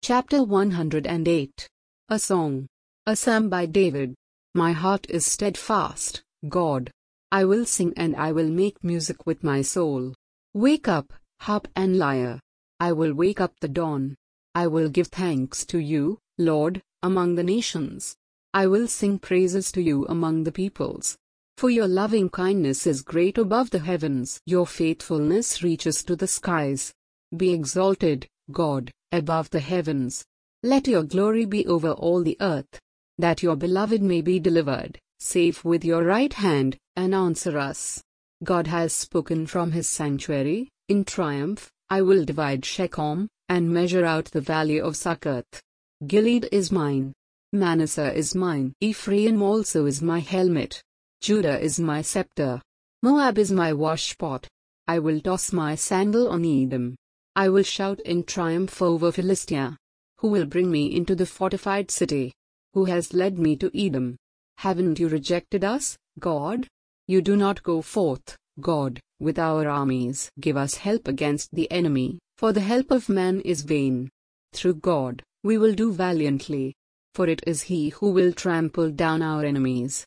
Chapter 108. A Song. A Psalm by David. My heart is steadfast, God. I will sing and I will make music with my soul. Wake up, harp and lyre. I will wake up the dawn. I will give thanks to you, Lord, among the nations. I will sing praises to you among the peoples. For your loving kindness is great above the heavens. Your faithfulness reaches to the skies. Be exalted, God, above the heavens. Let your glory be over all the earth. That your beloved may be delivered, save with your right hand, and answer us. God has spoken from his sanctuary. In triumph, I will divide Shechem, and measure out the valley of Succoth. Gilead is mine. Manasseh is mine. Ephraim also is my helmet. Judah is my scepter. Moab is my washpot. I will toss my sandal on Edom. I will shout in triumph over Philistia. Who will bring me into the fortified city? Who has led me to Edom? Haven't you rejected us, God? You do not go forth, God, with our armies. Give us help against the enemy, for the help of man is vain. Through God, we will do valiantly. For it is he who will trample down our enemies.